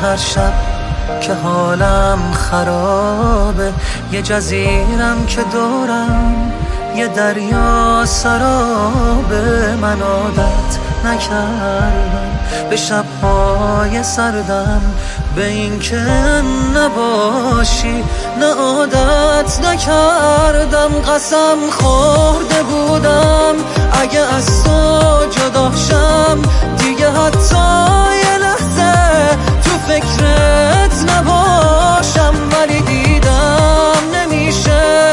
هر شب که حالم خرابه، یه جزیرم که دورم یه دریا سرابه. من عادت نکردم به شب‌های سردم، به این که نباشی نه عادت نکردم. قسم خورده بودم اگه از تو جدا شم دیگه حتی یه لحظه تو فکرت نباشم، ولی دیدم نمیشه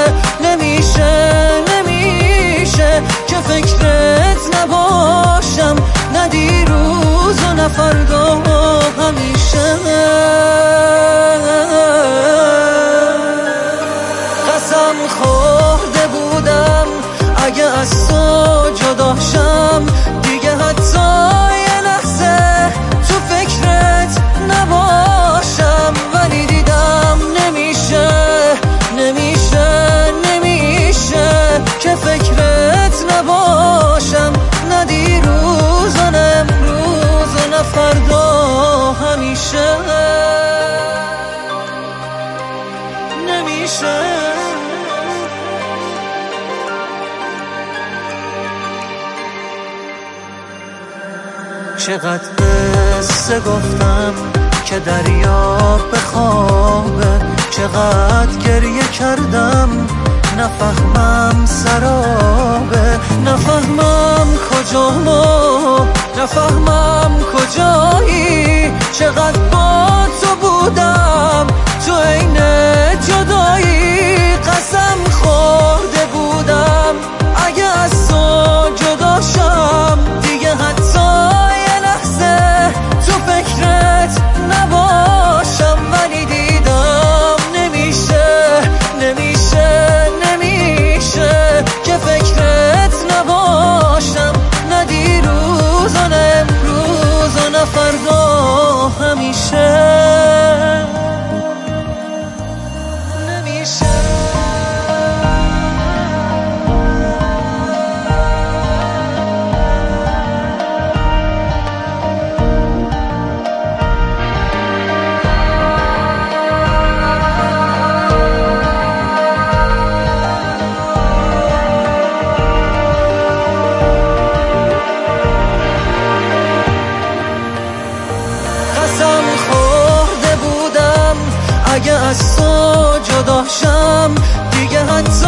که فکرت نباشم، نه دیروز و نه فردا، همیشه. قسم خورده بودم اگه از تو جدا شم دیگه حتی یه لحظه تو فکرت نباشم، ولی دیدم نمیشه که فکرت نباشم، نه دیروز و نه امروز و نه فردا، همیشه. نمیشه. چقدر قصه گفتم که دریا بخوابه، چقدر گریه کردم نفهمم سرابه، نفهمم کجامو، نفهمم کجایی. چقدر با تو بودم تو عین جدایی، قسم خورده بودم اگه از تو جدا شم دیگه حتی یه لحظه تو فکرت نباشم، ولی دیدم نمیشه که فکرت نباشم، نه دیروز و نه امروز و نه فردا، همیشه. قسم خورده بودم اگه از تو جدا شم دیگه حتی